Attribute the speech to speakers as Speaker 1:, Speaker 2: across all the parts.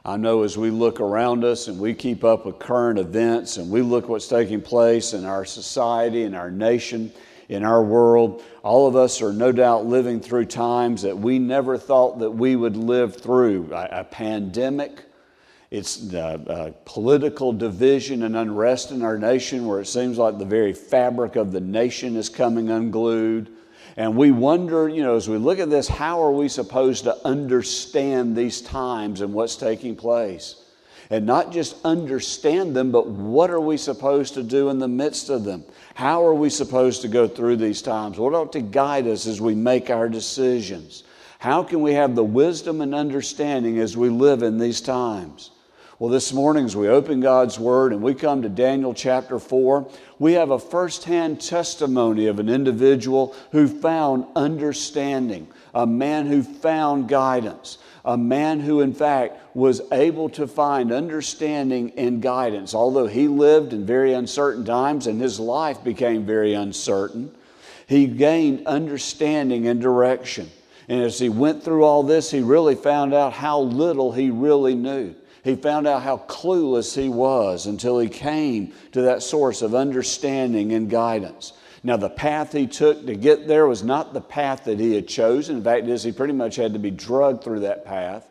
Speaker 1: I know as we look around us and we keep up with current events and we look what's taking place in our society, in our nation, in our world, all of us are no doubt living through times that we never thought that we would live through. A pandemic, it's political division and unrest in our nation where it seems like the very fabric of the nation is coming unglued. And we wonder, as we look at this, how are we supposed to understand these times and what's taking place? And not just understand them, but what are we supposed to do in the midst of them? How are we supposed to go through these times? What ought to guide us as we make our decisions? How can we have the wisdom and understanding as we live in these times? Well, this morning as we open God's Word and we come to Daniel chapter 4, we have a firsthand testimony of an individual who found understanding, a man who found guidance, a man who in fact was able to find understanding and guidance. Although he lived in very uncertain times and his life became very uncertain, he gained understanding and direction. And as he went through all this, he really found out how little he really knew. He found out how clueless he was until he came to that source of understanding and guidance. Now, the path he took to get there was not the path that he had chosen. In fact, he pretty much had to be drugged through that path.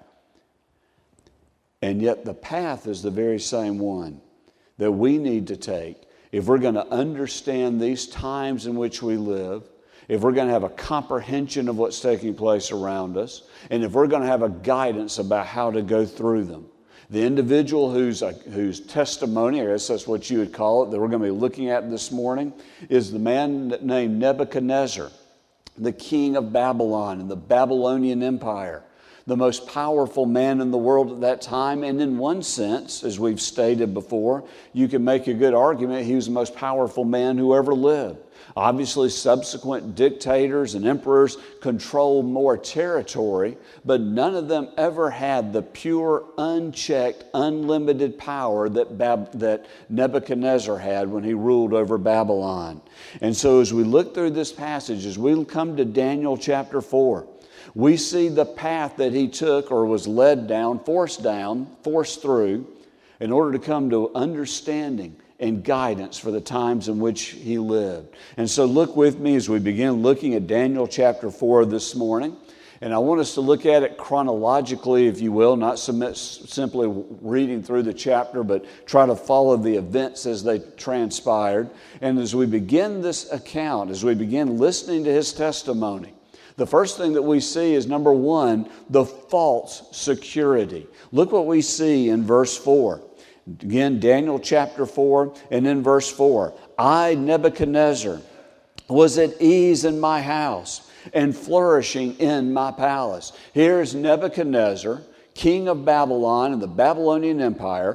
Speaker 1: And yet the path is the very same one that we need to take if we're going to understand these times in which we live, if we're going to have a comprehension of what's taking place around us, and if we're going to have a guidance about how to go through them. The individual whose testimony, I guess that's what you would call it, that we're going to be looking at this morning, is the man named Nebuchadnezzar, the king of Babylon and the Babylonian Empire, the most powerful man in the world at that time. And in one sense, as we've stated before, you can make a good argument he was the most powerful man who ever lived. Obviously, subsequent dictators and emperors controlled more territory, but none of them ever had the pure, unchecked, unlimited power that Nebuchadnezzar had when he ruled over Babylon. And so as we look through this passage, as we come to Daniel chapter 4, we see the path that he took or was led down, forced through, in order to come to understanding and guidance for the times in which he lived. And so look with me as we begin looking at Daniel chapter 4 this morning. And I want us to look at it chronologically, if you will, not simply reading through the chapter, but try to follow the events as they transpired. And as we begin this account, as we begin listening to his testimony, the first thing that we see is, number one, the false security. Look what we see in verse 4. Again, Daniel chapter 4 and in verse 4. I, Nebuchadnezzar, was at ease in my house and flourishing in my palace. Here's Nebuchadnezzar, king of Babylon and the Babylonian Empire,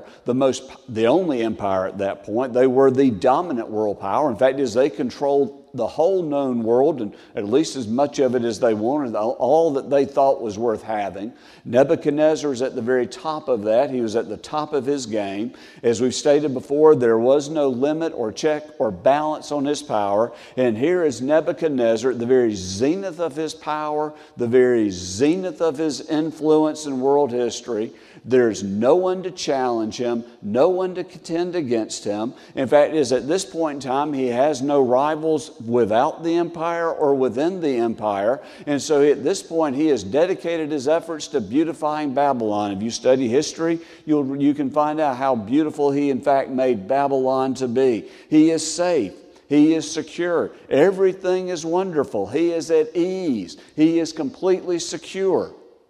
Speaker 1: the only empire at that point. They were the dominant world power. In fact, as they controlled the whole known world, and at least as much of it as they wanted, all that they thought was worth having. Nebuchadnezzar is at the very top of that. He was at the top of his game. As we've stated before, there was no limit or check or balance on his power. And here is Nebuchadnezzar at the very zenith of his power, the very zenith of his influence in world history. There's no one to challenge him, no one to contend against him. In fact, it is at this point in time, he has no rivals without the empire or within the empire. And so at this point, he has dedicated his efforts to beautifying Babylon. If you study history, you can find out how beautiful he, in fact, made Babylon to be. He is safe. He is secure. Everything is wonderful. He is at ease. He is completely secure.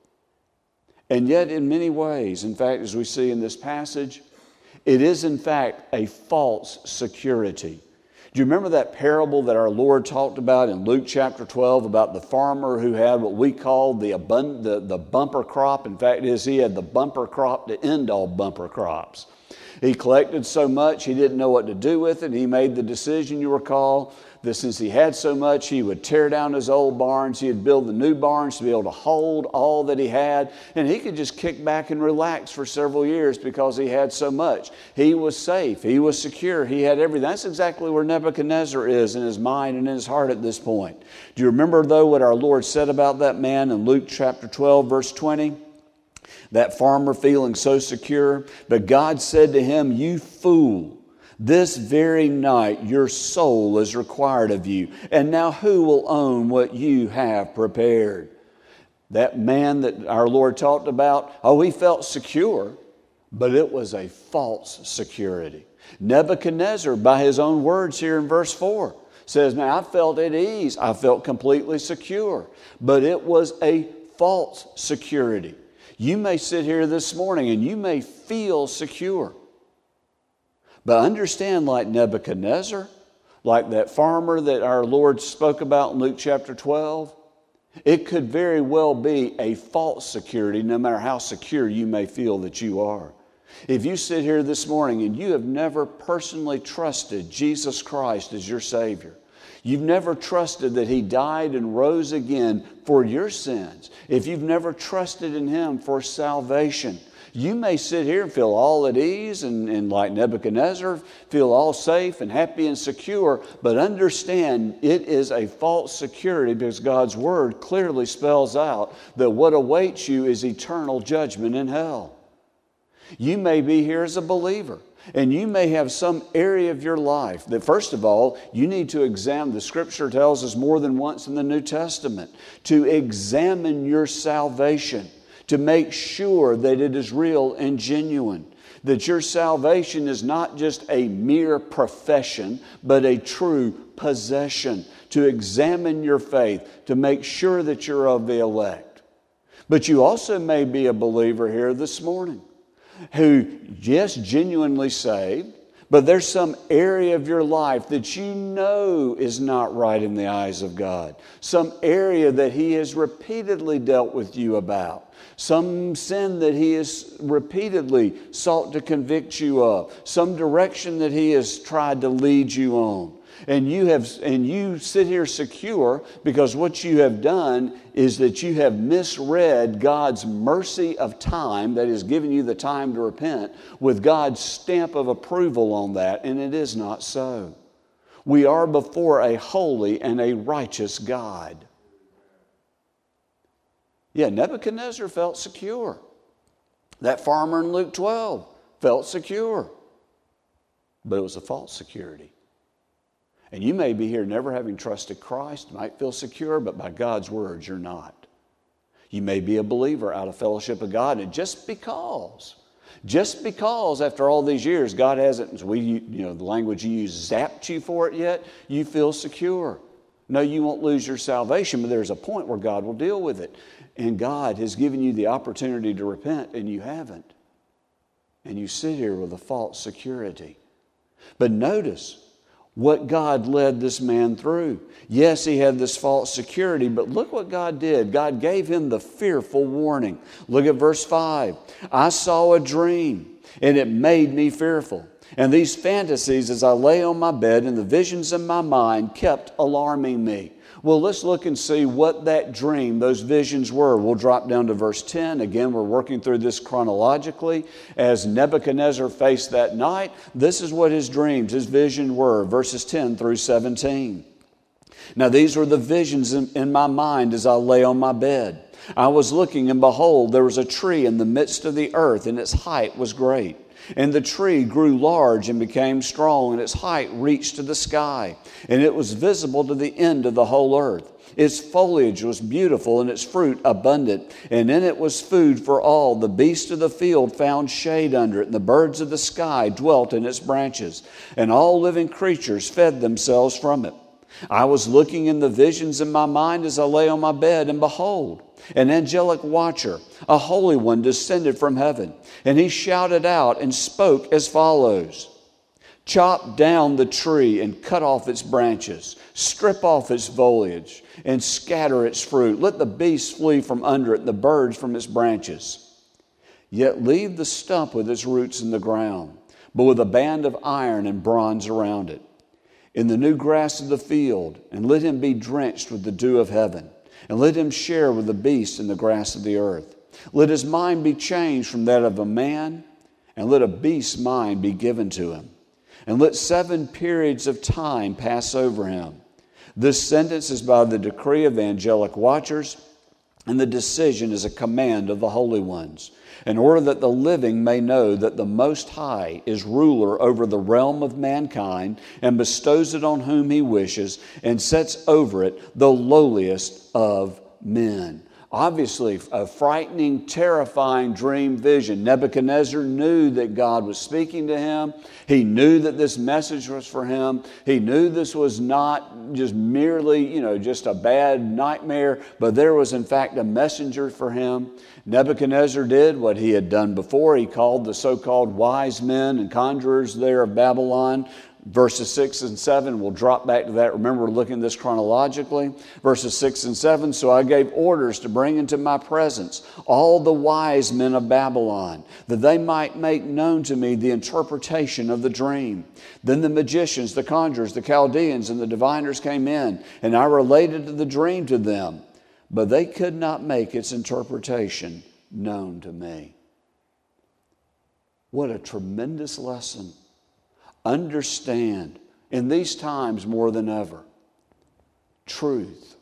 Speaker 1: And yet, in many ways, in fact, as we see in this passage, it is in fact a false security. Do you remember that parable that our Lord talked about in Luke chapter 12 about the farmer who had what we call the bumper crop? In fact, he had the bumper crop to end all bumper crops. He collected so much, he didn't know what to do with it. He made the decision, you recall, that since he had so much, he would tear down his old barns. He'd build the new barns to be able to hold all that he had. And he could just kick back and relax for several years because he had so much. He was safe. He was secure. He had everything. That's exactly where Nebuchadnezzar is in his mind and in his heart at this point. Do you remember, though, what our Lord said about that man in Luke chapter 12, verse 20? That farmer feeling so secure. But God said to him, "You fool, this very night your soul is required of you. And now who will own what you have prepared?" That man that our Lord talked about, he felt secure, but it was a false security. Nebuchadnezzar, by his own words here in verse 4, says, "Now I felt at ease. I felt completely secure." But it was a false security. You may sit here this morning and you may feel secure. But understand, like Nebuchadnezzar, like that farmer that our Lord spoke about in Luke chapter 12, it could very well be a false security, no matter how secure you may feel that you are. If you sit here this morning and you have never personally trusted Jesus Christ as your Savior, you've never trusted that He died and rose again for your sins, if you've never trusted in Him for salvation, you may sit here and feel all at ease and like Nebuchadnezzar, feel all safe and happy and secure, but understand it is a false security because God's Word clearly spells out that what awaits you is eternal judgment in hell. You may be here as a believer, and you may have some area of your life that, first of all, you need to examine. The Scripture tells us more than once in the New Testament to examine your salvation, to make sure that it is real and genuine, that your salvation is not just a mere profession, but a true possession, to examine your faith, to make sure that you're of the elect. But you also may be a believer here this morning who, yes, genuinely saved, but there's some area of your life that you know is not right in the eyes of God. Some area that He has repeatedly dealt with you about. Some sin that He has repeatedly sought to convict you of. Some direction that He has tried to lead you on. And you sit here secure because what you have done is that you have misread God's mercy of time that has given you the time to repent with God's stamp of approval on that, and it is not so. We are before a holy and a righteous God. Yeah, Nebuchadnezzar felt secure. That farmer in Luke 12 felt secure. But it was a false security. And you may be here never having trusted Christ, might feel secure, but by God's words, you're not. You may be a believer out of fellowship of God, and just because after all these years, God hasn't, the language you use, zapped you for it yet, you feel secure. No, you won't lose your salvation, but there's a point where God will deal with it. And God has given you the opportunity to repent, and you haven't. And you sit here with a false security. But notice what God led this man through. Yes, he had this false security, but look what God did. God gave him the fearful warning. Look at verse 5. "I saw a dream, and it made me fearful. And these fantasies as I lay on my bed and the visions in my mind kept alarming me." Well, let's look and see what that dream, those visions were. We'll drop down to verse 10. Again, we're working through this chronologically. As Nebuchadnezzar faced that night, this is what his dreams, his vision were. Verses 10 through 17. "Now these were the visions in my mind as I lay on my bed. I was looking, and behold, there was a tree in the midst of the earth, and its height was great. And the tree grew large and became strong, and its height reached to the sky. And it was visible to the end of the whole earth. Its foliage was beautiful, and its fruit abundant. And in it was food for all. The beasts of the field found shade under it, and the birds of the sky dwelt in its branches. And all living creatures fed themselves from it. I was looking in the visions in my mind as I lay on my bed, and behold, an angelic watcher, a holy one, descended from heaven. And he shouted out and spoke as follows: 'Chop down the tree and cut off its branches. Strip off its foliage and scatter its fruit. Let the beasts flee from under it and the birds from its branches. Yet leave the stump with its roots in the ground, but with a band of iron and bronze around it. In the new grass of the field, and let him be drenched with the dew of heaven. And let him share with the beasts in the grass of the earth. Let his mind be changed from that of a man, and let a beast's mind be given to him. And let 7 periods of time pass over him. This sentence is by the decree of the angelic watchers, and the decision is a command of the holy ones, in order that the living may know that the Most High is ruler over the realm of mankind and bestows it on whom He wishes and sets over it the lowliest of men. Obviously, a frightening, terrifying dream vision. Nebuchadnezzar knew that God was speaking to him. He knew that this message was for him. He knew this was not just merely, just a bad nightmare, but there was in fact a messenger for him. Nebuchadnezzar did what he had done before. He called the so-called wise men and conjurers there of Babylon. Verses 6 and 7, we'll drop back to that. Remember, we're looking at this chronologically. Verses 6 and 7, so I gave orders to bring into my presence all the wise men of Babylon, that they might make known to me the interpretation of the dream. Then the magicians, the conjurers, the Chaldeans, and the diviners came in, and I related the dream to them, but they could not make its interpretation known to me. What a tremendous lesson. Understand, in these times more than ever, truth,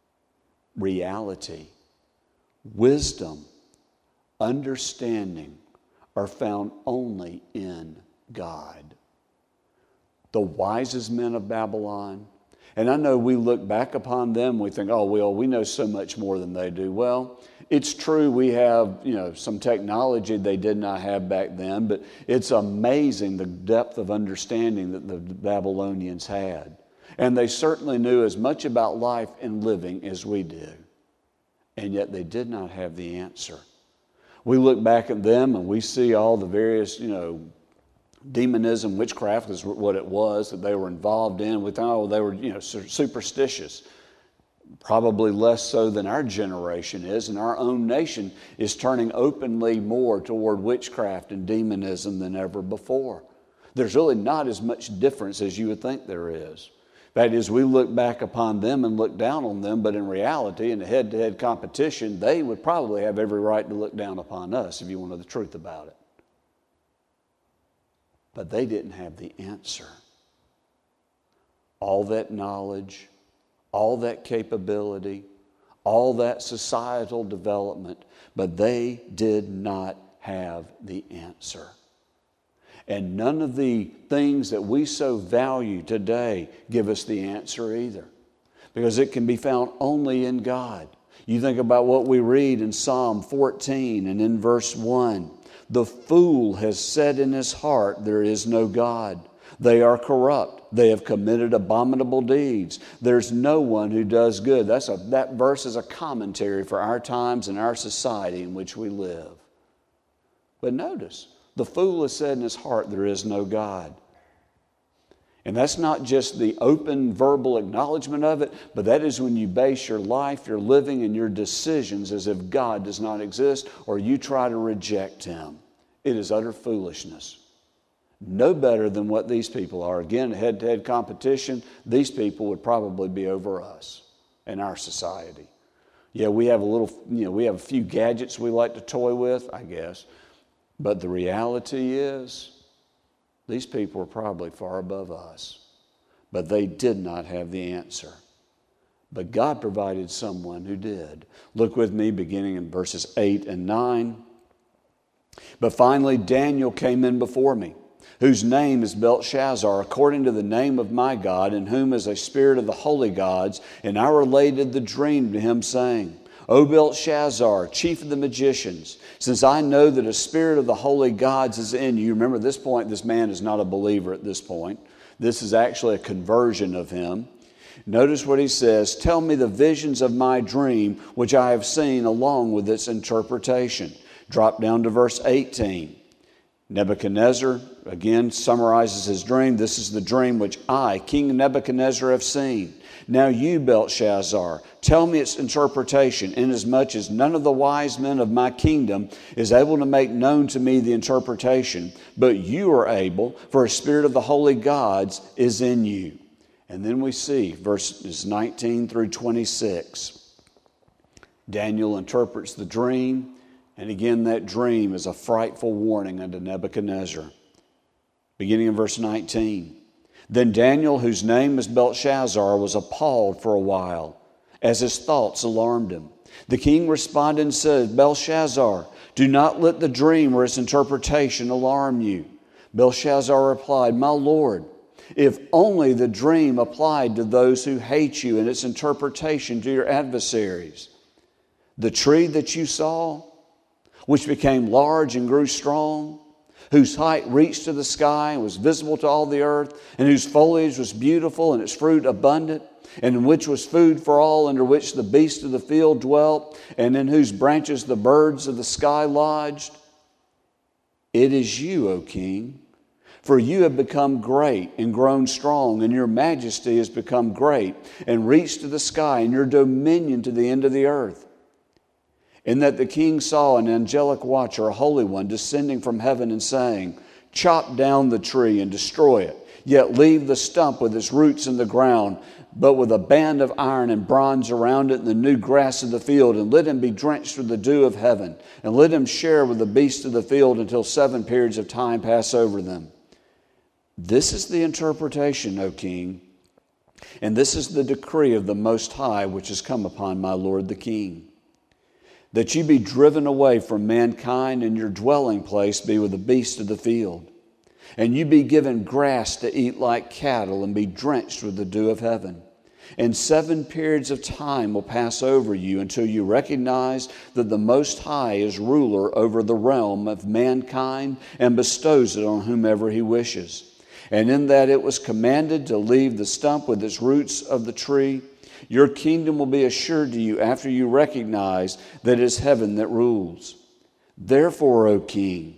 Speaker 1: reality, wisdom, understanding are found only in God. The wisest men of Babylon, and I know we look back upon them, we think, oh, well, we know so much more than they do. Well, it's true we have, some technology they did not have back then, but it's amazing the depth of understanding that the Babylonians had. And they certainly knew as much about life and living as we do. And yet they did not have the answer. We look back at them and we see all the various, demonism, witchcraft is what it was that they were involved in. We thought, they were, superstitious. Probably less so than our generation is, and our own nation is turning openly more toward witchcraft and demonism than ever before. There's really not as much difference as you would think there is. That is, we look back upon them and look down on them, but in reality, in a head-to-head competition, they would probably have every right to look down upon us if you wanted the truth about it. But they didn't have the answer. All that knowledge, all that capability, all that societal development, but they did not have the answer. And none of the things that we so value today give us the answer either, because it can be found only in God. You think about what we read in Psalm 14 and in verse 1. The fool has said in his heart, there is no God. They are corrupt. They have committed abominable deeds. There's no one who does good. That verse is a commentary for our times and our society in which we live. But notice, the fool has said in his heart, there is no God. And that's not just the open verbal acknowledgement of it, but that is when you base your life, your living, and your decisions as if God does not exist, or you try to reject Him. It is utter foolishness. No better than what these people are. Again, head-to-head competition, these people would probably be over us in our society. Yeah, we have we have a few gadgets we like to toy with, I guess. But the reality is, these people are probably far above us. But they did not have the answer. But God provided someone who did. Look with me beginning in verses 8 and 9. But finally Daniel came in before me, whose name is Belteshazzar, according to the name of my God, in whom is a spirit of the holy gods. And I related the dream to him, saying, O Belteshazzar, chief of the magicians, since I know that a spirit of the holy gods is in you. Remember, at this point, this man is not a believer at this point. This is actually a conversion of him. Notice what he says, tell me the visions of my dream, which I have seen, along with its interpretation. Drop down to verse 18. Nebuchadnezzar, again, summarizes his dream. This is the dream which I, King Nebuchadnezzar, have seen. Now you, Belteshazzar, tell me its interpretation, inasmuch as none of the wise men of my kingdom is able to make known to me the interpretation, but you are able, for a spirit of the holy gods is in you. And then we see verses 19 through 26. Daniel interprets the dream, and again that dream is a frightful warning unto Nebuchadnezzar. Beginning in verse 19. Then Daniel, whose name is Belteshazzar, was appalled for a while, as his thoughts alarmed him. The king responded and said, Belshazzar, do not let the dream or its interpretation alarm you. Belshazzar replied, my lord, if only the dream applied to those who hate you and its interpretation to your adversaries. The tree that you saw, which became large and grew strong, whose height reached to the sky and was visible to all the earth, and whose foliage was beautiful and its fruit abundant, and in which was food for all, under which the beasts of the field dwelt, and in whose branches the birds of the sky lodged. It is you, O king, for you have become great and grown strong, and your majesty has become great and reached to the sky, and your dominion to the end of the earth. In that the king saw an angelic watcher, a holy one, descending from heaven and saying, chop down the tree and destroy it, yet leave the stump with its roots in the ground, but with a band of iron and bronze around it and the new grass of the field, and let him be drenched with the dew of heaven, and let him share with the beasts of the field until 7 periods of time pass over them. This is the interpretation, O king, and this is the decree of the Most High which has come upon my lord the king. That you be driven away from mankind, and your dwelling place be with the beasts of the field. And you be given grass to eat like cattle, and be drenched with the dew of heaven. And 7 periods of time will pass over you until you recognize that the Most High is ruler over the realm of mankind and bestows it on whomever He wishes. And in that it was commanded to leave the stump with its roots of the tree, your kingdom will be assured to you after you recognize that it is heaven that rules. Therefore, O king,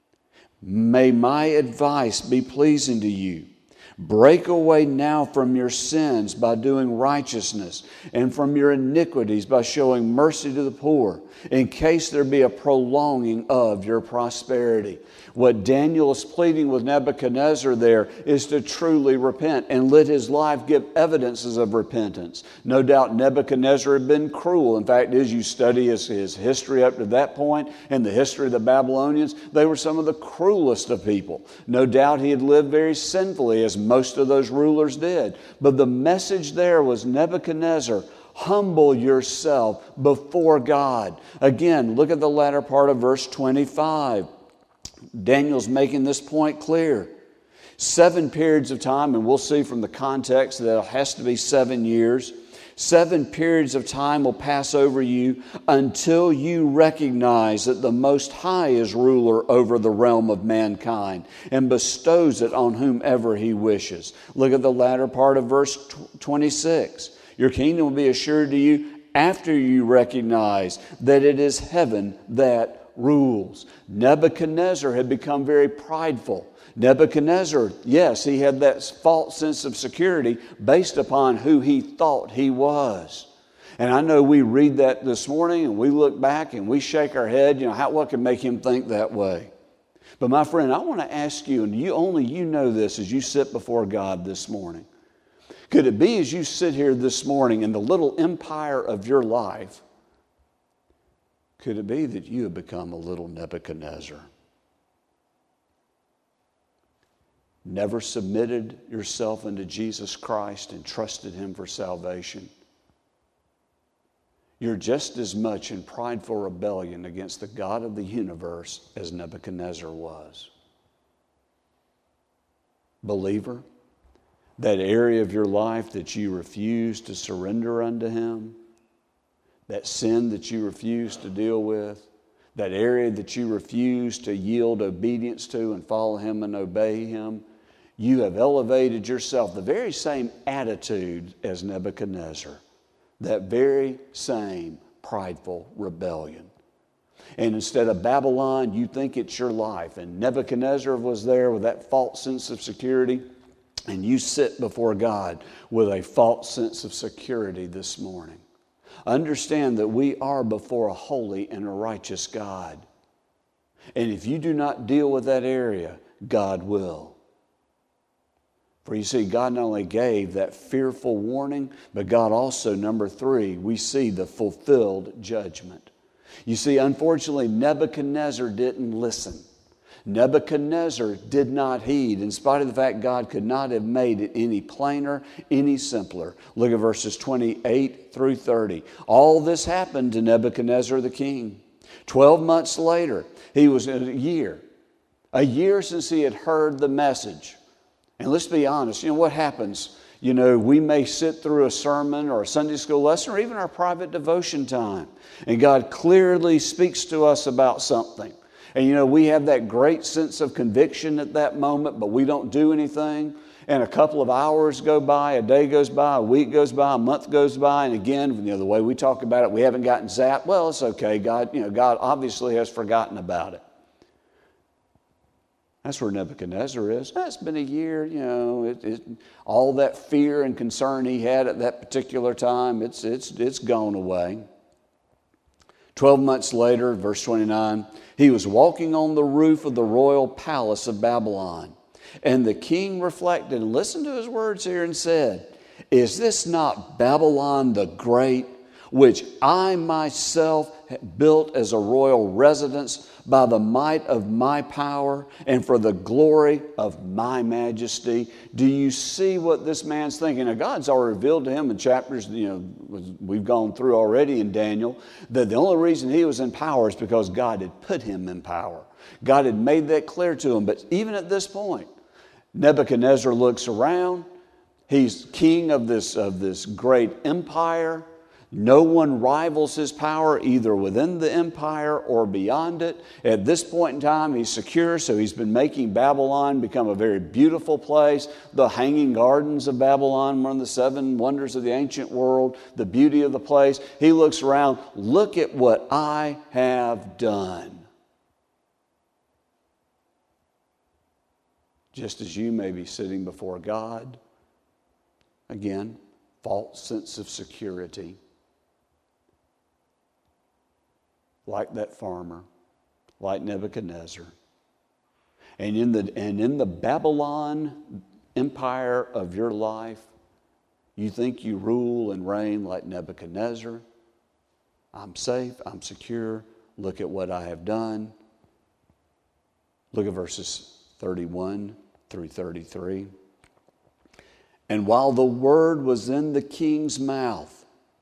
Speaker 1: may my advice be pleasing to you. Break away now from your sins by doing righteousness, and from your iniquities by showing mercy to the poor, in case there be a prolonging of your prosperity. What Daniel is pleading with Nebuchadnezzar there is to truly repent and let his life give evidences of repentance. No doubt Nebuchadnezzar had been cruel. In fact, as you study his history up to that point and the history of the Babylonians, they were some of the cruelest of people. No doubt he had lived very sinfully, as most of those rulers did. But the message there was, Nebuchadnezzar, humble yourself before God. Again, look at the latter part of verse 25. Daniel's making this point clear. 7 periods of time, and we'll see from the context that it has to be 7 years. 7 periods of time will pass over you until you recognize that the Most High is ruler over the realm of mankind and bestows it on whomever He wishes. Look at the latter part of verse 26. Your kingdom will be assured to you after you recognize that it is heaven that rules. Nebuchadnezzar had become very prideful. Nebuchadnezzar, yes, he had that false sense of security based upon who he thought he was. And I know we read that this morning and we look back and we shake our head, what can make him think that way? But my friend, I want to ask you, and you know this as you sit before God this morning. Could it be as you sit here this morning in the little empire of your life, could it be that you have become a little Nebuchadnezzar? Never submitted yourself unto Jesus Christ and trusted Him for salvation. You're just as much in prideful rebellion against the God of the universe as Nebuchadnezzar was. Believer, that area of your life that you refuse to surrender unto Him, that sin that you refuse to deal with, that area that you refuse to yield obedience to and follow Him and obey Him, you have elevated yourself, the very same attitude as Nebuchadnezzar, that very same prideful rebellion. And instead of Babylon, you think it's your life. And Nebuchadnezzar was there with that false sense of security, and you sit before God with a false sense of security this morning. Understand that we are before a holy and a righteous God. And if you do not deal with that area, God will. For you see, God not only gave that fearful warning, but God also, number 3, we see the fulfilled judgment. You see, unfortunately, Nebuchadnezzar didn't listen. Nebuchadnezzar did not heed, in spite of the fact God could not have made it any plainer, any simpler. Look at verses 28 through 30. All this happened to Nebuchadnezzar the king. 12 months later, he was in a year since he had heard the message. And let's be honest, what happens? We may sit through a sermon or a Sunday school lesson or even our private devotion time, and God clearly speaks to us about something. And we have that great sense of conviction at that moment, but we don't do anything. And a couple of hours go by, a day goes by, a week goes by, a month goes by, and again, the way we talk about it, we haven't gotten zapped. Well, it's okay. God obviously has forgotten about it. That's where Nebuchadnezzar is. It's been a year, all that fear and concern he had at that particular time, it's gone away. 12 months later, verse 29, he was walking on the roof of the royal palace of Babylon. And the king reflected and listened to his words here and said, "Is this not Babylon the Great, which I myself built as a royal residence by the might of my power and for the glory of my majesty?" Do you see what this man's thinking? Now, God's already revealed to him in chapters, we've gone through already in Daniel, that the only reason he was in power is because God had put him in power. God had made that clear to him. But even at this point, Nebuchadnezzar looks around. He's king of this great empire. No one rivals his power either within the empire or beyond it. At this point in time, he's secure, so he's been making Babylon become a very beautiful place. The Hanging Gardens of Babylon, one of the 7 wonders of the ancient world, the beauty of the place. He looks around, look at what I have done. Just as you may be sitting before God, again, false sense of security. Like that farmer, like Nebuchadnezzar. And in the Babylon empire of your life, you think you rule and reign like Nebuchadnezzar. I'm safe, I'm secure, look at what I have done. Look at verses 31 through 33. And while the word was in the king's mouth,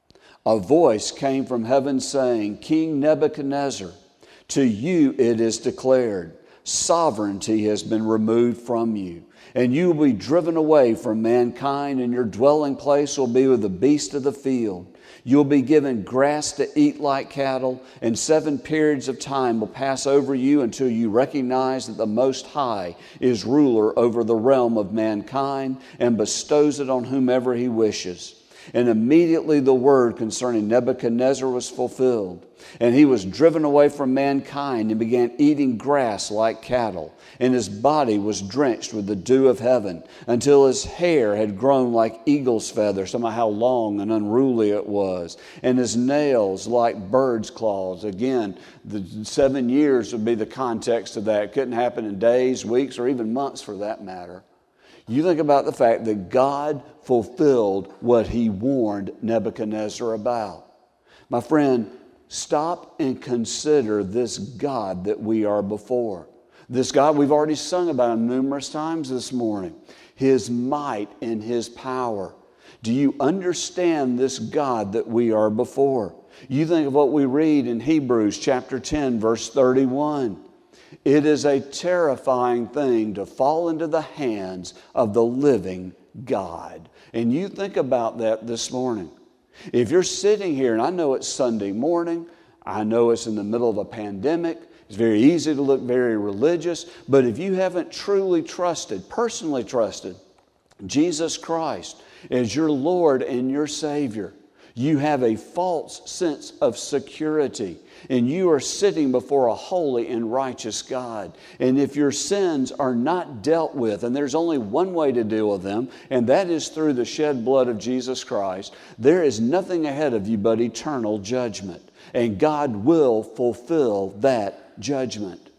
Speaker 1: a voice came from heaven saying, "King Nebuchadnezzar, to you it is declared, sovereignty has been removed from you, and you will be driven away from mankind, and your dwelling place will be with the beasts of the field. You will be given grass to eat like cattle, and 7 periods of time will pass over you until you recognize that the Most High is ruler over the realm of mankind and bestows it on whomever He wishes." And immediately the word concerning Nebuchadnezzar was fulfilled. And he was driven away from mankind and began eating grass like cattle. And his body was drenched with the dew of heaven until his hair had grown like eagle's feathers. Somehow how long and unruly it was. And his nails like bird's claws. Again, the 7 years would be the context of that. It couldn't happen in days, weeks, or even months for that matter. You think about the fact that God fulfilled what He warned Nebuchadnezzar about. My friend, stop and consider this God that we are before. This God, we've already sung about Him numerous times this morning. His might and His power. Do you understand this God that we are before? You think of what we read in Hebrews chapter 10, verse 31. It is a terrifying thing to fall into the hands of the living God. And you think about that this morning. If you're sitting here, and I know it's Sunday morning, I know it's in the middle of a pandemic, it's very easy to look very religious, but if you haven't truly trusted, personally trusted, Jesus Christ as your Lord and your Savior, you have a false sense of security. And you are sitting before a holy and righteous God. And if your sins are not dealt with, and there's only one way to deal with them, and that is through the shed blood of Jesus Christ, there is nothing ahead of you but eternal judgment. And God will fulfill that judgment.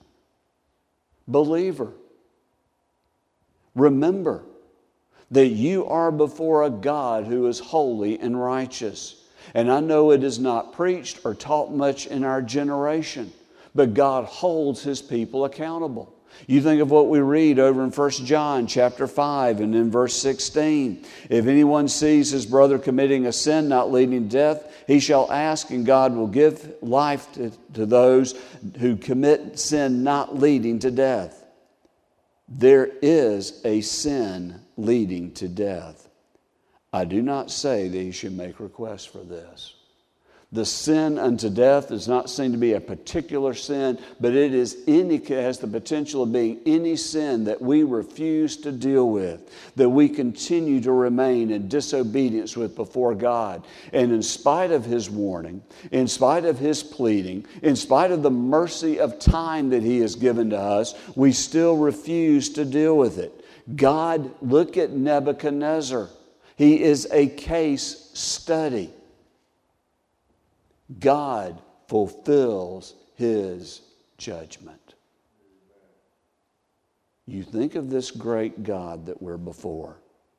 Speaker 1: Believer, remember that you are before a God who is holy and righteous. And I know it is not preached or taught much in our generation, but God holds His people accountable. You think of what we read over in 1 John chapter 5 and in verse 16. If anyone sees his brother committing a sin not leading to death, he shall ask, and God will give life to those who commit sin not leading to death. There is a sin leading to death. I do not say that you should make requests for this. The sin unto death does not seem to be a particular sin, but it has the potential of being any sin that we refuse to deal with, that we continue to remain in disobedience with before God. And in spite of His warning, in spite of His pleading, in spite of the mercy of time that He has given to us, we still refuse to deal with it. God, look at Nebuchadnezzar. He is a case study. God fulfills His judgment. You think of this great God that we're before.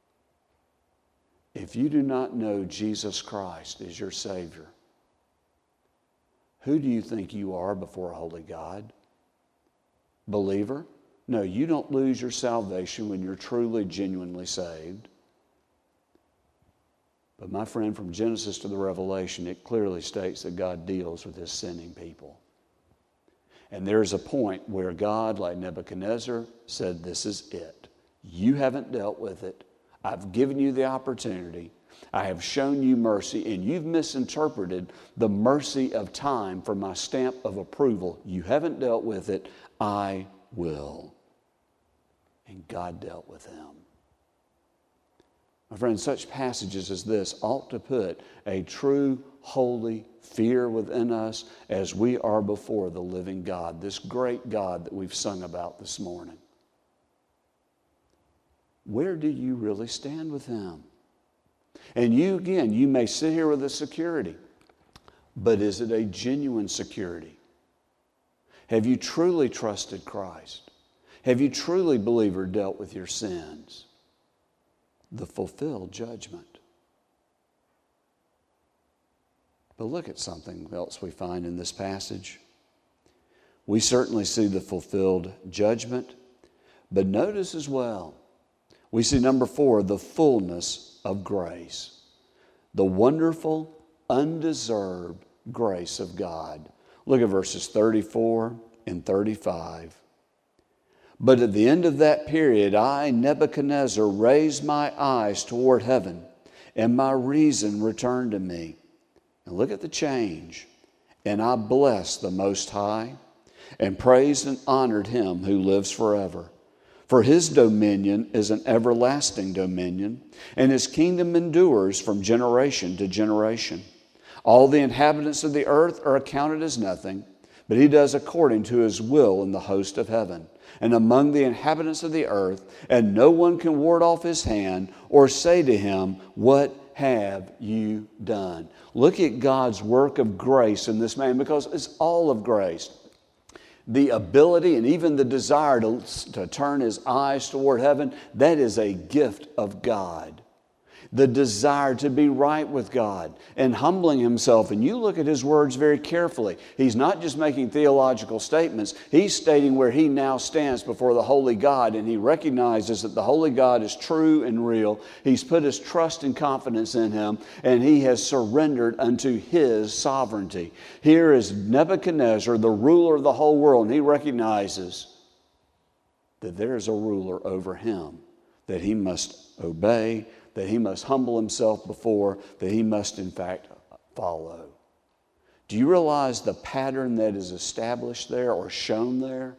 Speaker 1: If you do not know Jesus Christ as your Savior, who do you think you are before a holy God? Believer? No, you don't lose your salvation when you're truly, genuinely saved. But my friend, from Genesis to the Revelation, it clearly states that God deals with His sinning people. And there's a point where God, like Nebuchadnezzar, said, this is it. You haven't dealt with it. I've given you the opportunity. I have shown you mercy, and you've misinterpreted the mercy of time for my stamp of approval. You haven't dealt with it. I will. And God dealt with him. My friends, such passages as this ought to put a true, holy fear within us as we are before the living God, this great God that we've sung about this morning. Where do you really stand with Him? And you may sit here with a security, but is it a genuine security? Have you truly trusted Christ? Have you truly believed or dealt with your sins? The fulfilled judgment. But look at something else we find in this passage. We certainly see the fulfilled judgment, but notice as well, we see number 4, the fullness of grace. The wonderful, undeserved grace of God. Look at verses 34 and 35. But at the end of that period, I, Nebuchadnezzar, raised my eyes toward heaven, and my reason returned to me. And look at the change. And I blessed the Most High, and praised and honored Him who lives forever. For His dominion is an everlasting dominion, and His kingdom endures from generation to generation. All the inhabitants of the earth are accounted as nothing, but He does according to His will in the host of heaven and among the inhabitants of the earth, and no one can ward off His hand or say to Him, what have you done? Look at God's work of grace in this man, because it's all of grace. The ability and even the desire to turn his eyes toward heaven, that is a gift of God. The desire to be right with God and humbling himself. And you look at his words very carefully. He's not just making theological statements. He's stating where he now stands before the holy God, and he recognizes that the holy God is true and real. He's put his trust and confidence in Him, and he has surrendered unto His sovereignty. Here is Nebuchadnezzar, the ruler of the whole world, and he recognizes that there is a ruler over him that he must obey, that he must humble himself before, that he must in fact follow. Do you realize the pattern that is established there or shown there?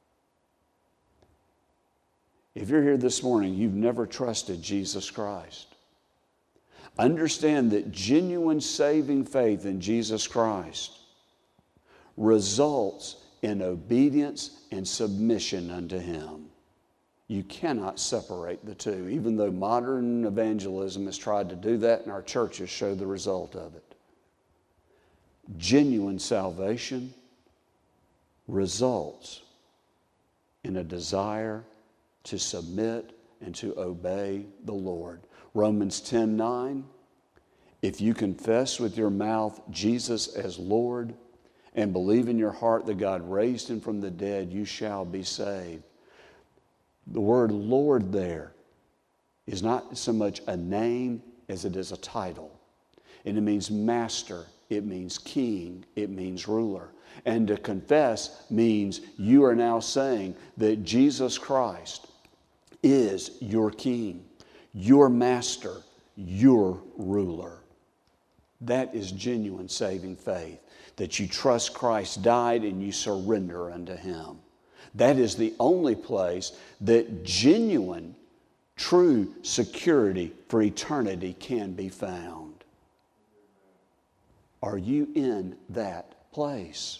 Speaker 1: If you're here this morning, you've never trusted Jesus Christ. Understand that genuine saving faith in Jesus Christ results in obedience and submission unto Him. You cannot separate the two, even though modern evangelism has tried to do that, and our churches show the result of it. Genuine salvation results in a desire to submit and to obey the Lord. Romans 10:9, if you confess with your mouth Jesus as Lord, and believe in your heart that God raised him from the dead, you shall be saved. The word Lord there is not so much a name as it is a title. And it means master, it means king, it means ruler. And to confess means you are now saying that Jesus Christ is your king, your master, your ruler. That is genuine saving faith, that you trust Christ died and you surrender unto him. That is the only place that genuine, true security for eternity can be found. Are you in that place?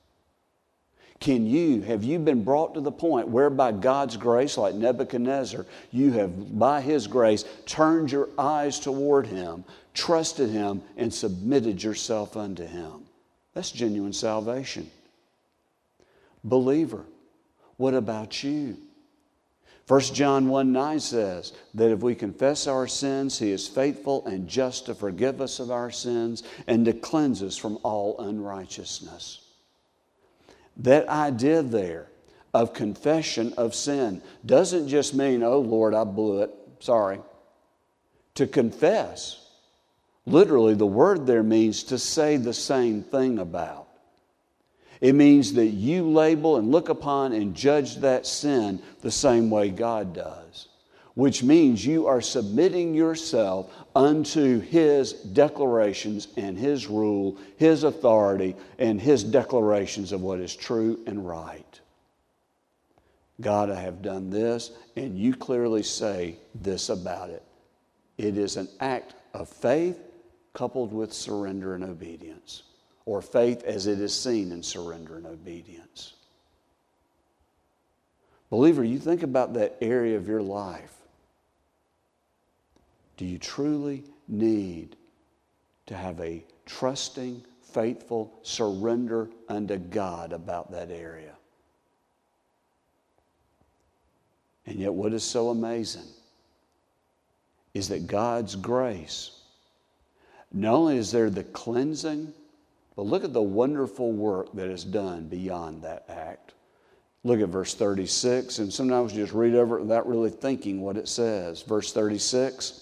Speaker 1: Have you been brought to the point where by God's grace, like Nebuchadnezzar, you have, by his grace, turned your eyes toward him, trusted him, and submitted yourself unto him? That's genuine salvation. Believer, what about you? 1 John 1:9 says that if we confess our sins, he is faithful and just to forgive us of our sins and to cleanse us from all unrighteousness. That idea there of confession of sin doesn't just mean, oh Lord, I blew it, sorry. To confess, literally the word there means to say the same thing about. It means that you label and look upon and judge that sin the same way God does, which means you are submitting yourself unto his declarations and his rule, his authority, and his declarations of what is true and right. God, I have done this, and you clearly say this about it. It is an act of faith coupled with surrender and obedience, or faith as it is seen in surrender and obedience. Believer, you think about that area of your life. Do you truly need to have a trusting, faithful surrender unto God about that area? And yet what is so amazing is that God's grace, not only is there the cleansing, but look at the wonderful work that is done beyond that act. Look at verse 36, and sometimes we just read over it without really thinking what it says. Verse 36,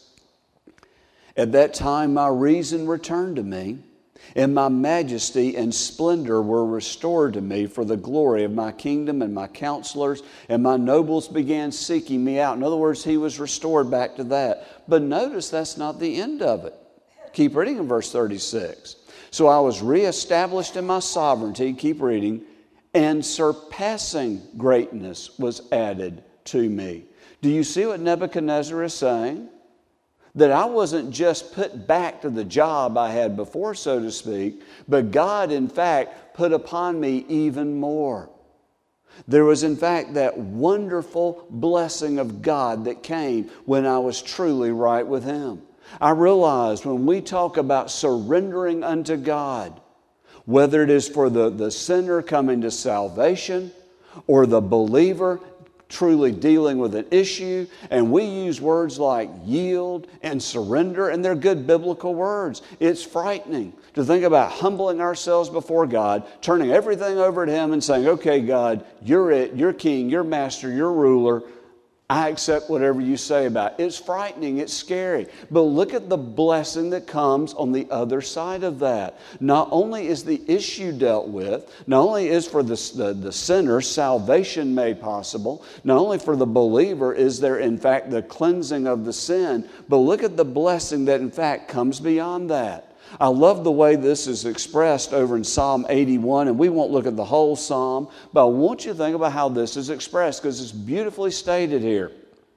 Speaker 1: at that time my reason returned to me, and my majesty and splendor were restored to me for the glory of my kingdom, and my counselors and my nobles began seeking me out. In other words, he was restored back to that. But notice that's not the end of it. Keep reading in verse 36. So I was reestablished in my sovereignty, keep reading, and surpassing greatness was added to me. Do you see what Nebuchadnezzar is saying? That I wasn't just put back to the job I had before, so to speak, but God, in fact, put upon me even more. There was, in fact, that wonderful blessing of God that came when I was truly right with him. I realized when we talk about surrendering unto God, whether it is for the sinner coming to salvation or the believer truly dealing with an issue, and we use words like yield and surrender, and they're good biblical words. It's frightening to think about humbling ourselves before God, turning everything over to him and saying, okay, God, you're it, you're king, you're master, you're ruler. I accept whatever you say about it. It's frightening. It's scary. But look at the blessing that comes on the other side of that. Not only is the issue dealt with, not only is for the sinner salvation made possible, not only for the believer is there in fact the cleansing of the sin, but look at the blessing that in fact comes beyond that. I love the way this is expressed over in Psalm 81, and we won't look at the whole psalm, but I want you to think about how this is expressed because it's beautifully stated here.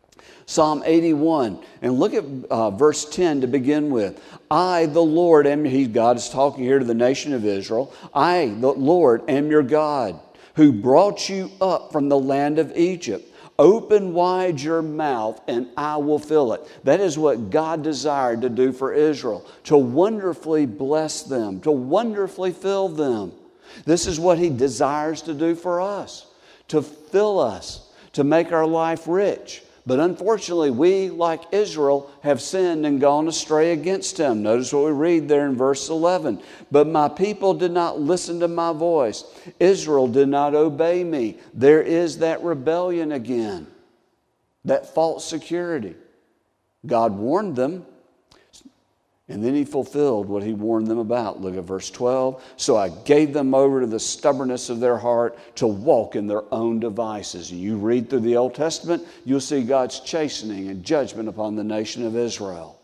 Speaker 1: Psalm 81, and look at verse 10 to begin with. I, the Lord, God is talking here to the nation of Israel. I, the Lord, am your God, who brought you up from the land of Egypt. Open wide your mouth and I will fill it. That is what God desired to do for Israel, to wonderfully bless them, to wonderfully fill them. This is what he desires to do for us, to fill us, to make our life rich. But unfortunately, we, like Israel, have sinned and gone astray against him. Notice what we read there in verse 11. But my people did not listen to my voice. Israel did not obey me. There is that rebellion again, that false security. God warned them, and then he fulfilled what he warned them about. Look at verse 12. So I gave them over to the stubbornness of their heart to walk in their own devices. And you read through the Old Testament, you'll see God's chastening and judgment upon the nation of Israel.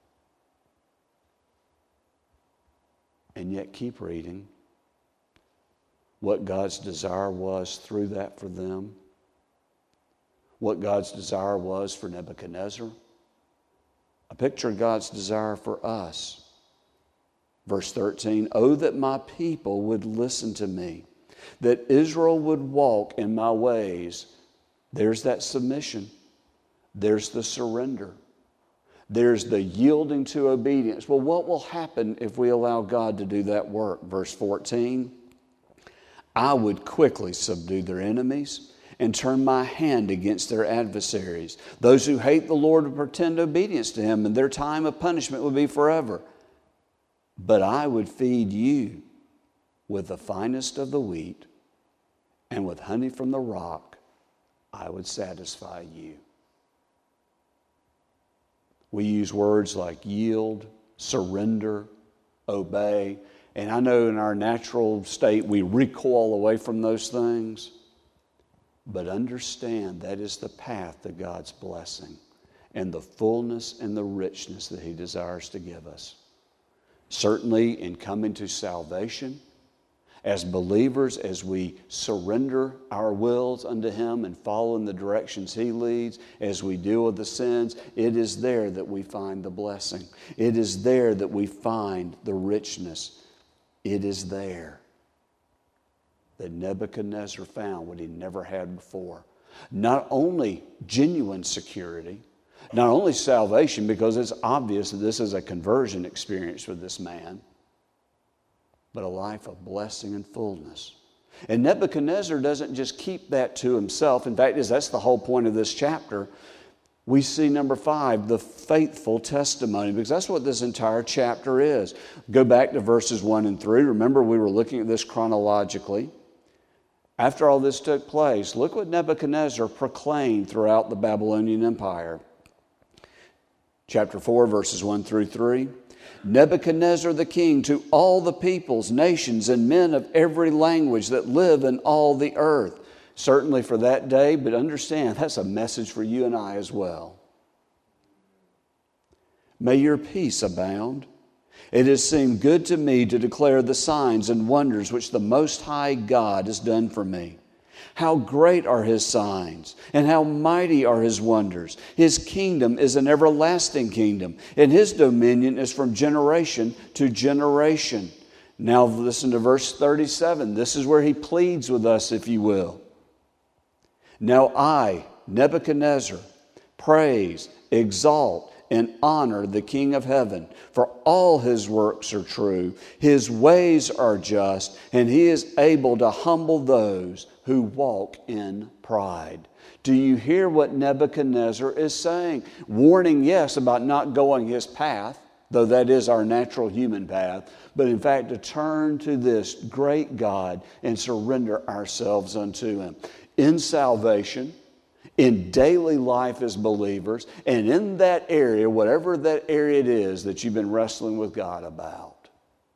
Speaker 1: And yet keep reading what God's desire was through that for them. What God's desire was for Nebuchadnezzar. A picture of God's desire for us. Verse 13, oh, that my people would listen to me, that Israel would walk in my ways. There's that submission. There's the surrender. There's the yielding to obedience. Well, what will happen if we allow God to do that work? Verse 14, I would quickly subdue their enemies and turn my hand against their adversaries. Those who hate the Lord would pretend obedience to him, and their time of punishment would be forever. But I would feed you with the finest of the wheat, and with honey from the rock, I would satisfy you. We use words like yield, surrender, obey, and I know in our natural state we recoil away from those things. But understand that is the path to God's blessing and the fullness and the richness that he desires to give us. Certainly in coming to salvation, as believers, as we surrender our wills unto him and follow in the directions he leads, as we deal with the sins, it is there that we find the blessing. It is there that we find the richness. It is there that Nebuchadnezzar found what he never had before. Not only genuine security, not only salvation, because it's obvious that this is a conversion experience for this man, but a life of blessing and fullness. And Nebuchadnezzar doesn't just keep that to himself. In fact, that's the whole point of this chapter. We see number 5, the faithful testimony, because that's what this entire chapter is. Go back to verses 1 and 3. Remember, we were looking at this chronologically. After all this took place, look what Nebuchadnezzar proclaimed throughout the Babylonian Empire. Chapter 4, verses 1 through 3. Nebuchadnezzar the king to all the peoples, nations, and men of every language that live in all the earth. Certainly for that day, but understand that's a message for you and I as well. May your peace abound. It has seemed good to me to declare the signs and wonders which the Most High God has done for me. How great are his signs, and how mighty are his wonders. His kingdom is an everlasting kingdom, and his dominion is from generation to generation. Now listen to verse 37. This is where he pleads with us, if you will. Now I, Nebuchadnezzar, praise, exalt, and honor the King of heaven, for all his works are true, his ways are just, and he is able to humble those who walk in pride. Do you hear what Nebuchadnezzar is saying? Warning, yes, about not going his path, though that is our natural human path, but in fact to turn to this great God and surrender ourselves unto him. In salvation, in daily life as believers, and in that area, whatever that area it is that you've been wrestling with God about,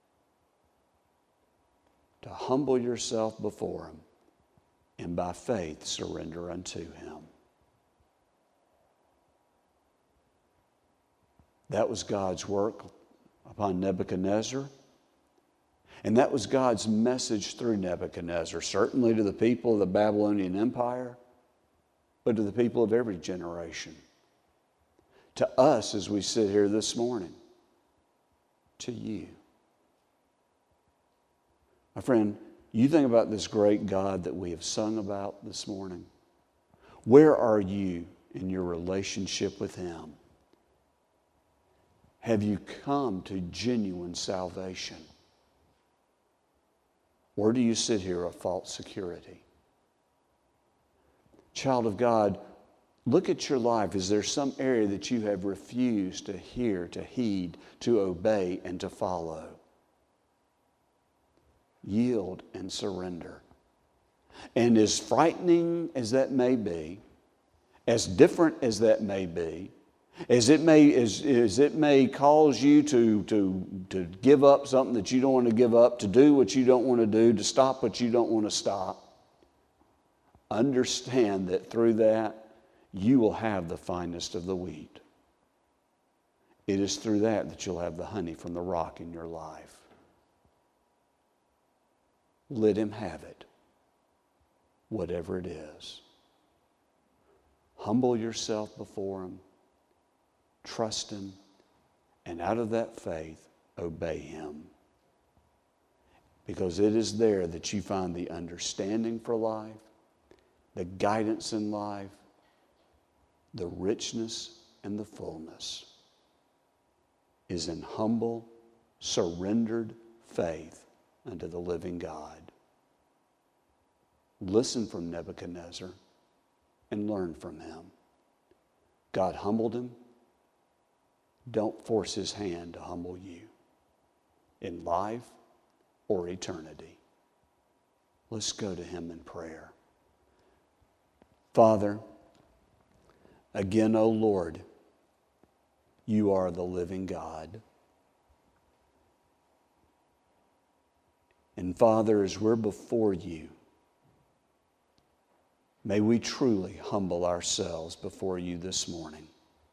Speaker 1: to humble yourself before him and by faith surrender unto him. That was God's work upon Nebuchadnezzar. And that was God's message through Nebuchadnezzar, certainly to the people of the Babylonian Empire, but to the people of every generation. To us as we sit here this morning. To you. My friend, you think about this great God that we have sung about this morning. Where are you in your relationship with him? Have you come to genuine salvation? Or do you sit here of false security? Child of God, Look at your life. Is there some area that you have refused to hear, to heed, to obey, and to follow? Yield and surrender. And as frightening as that may be, as different as that may be, as it may cause you to give up something that you don't want to give up, to do what you don't want to do, to stop what you don't want to stop, understand that through that, you will have the finest of the wheat. It is through that you'll have the honey from the rock in your life. Let Him have it, whatever it is. Humble yourself before Him, trust Him, and out of that faith, obey Him. Because it is there that you find the understanding for life, the guidance in life, the richness and the fullness is in humble, surrendered faith unto the living God. Listen from Nebuchadnezzar and learn from him. God humbled him. Don't force His hand to humble you in life or eternity. Let's go to Him in prayer. Father, again, O Lord, You are the living God. And Father, as we're before You, may we truly humble ourselves before You this morning.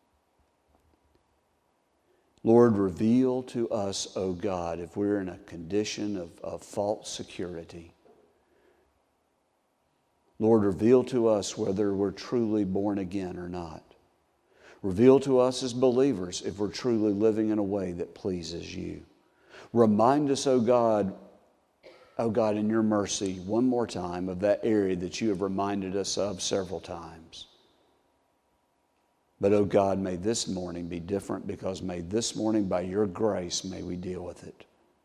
Speaker 1: Lord, reveal to us, O God, if we're in a condition of false security. Lord, reveal to us whether we're truly born again or not. Reveal to us as believers if we're truly living in a way that pleases You. Remind us, O God, in Your mercy, one more time of that area that You have reminded us of several times. But, O God, may this morning be different, because may this morning, by Your grace, may we deal with it.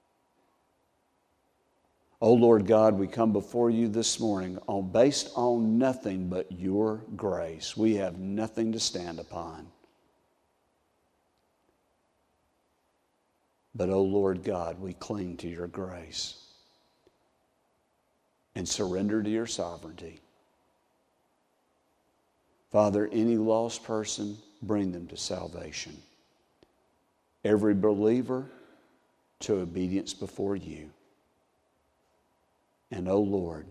Speaker 1: O Lord God, we come before You this morning based on nothing but Your grace. We have nothing to stand upon. But, O Lord God, we cling to Your grace and surrender to Your sovereignty. Father, any lost person, bring them to salvation. Every believer to obedience before You. And, O Lord,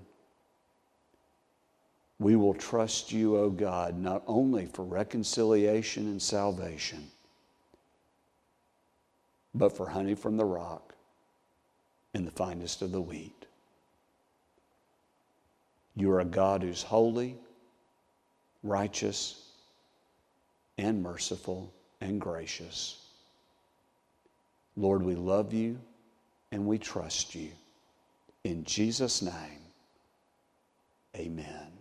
Speaker 1: we will trust You, O God, not only for reconciliation and salvation, but for honey from the rock and the finest of the wheat. You are a God who's holy, righteous, and merciful and gracious. Lord, we love You and we trust You. In Jesus' name, amen.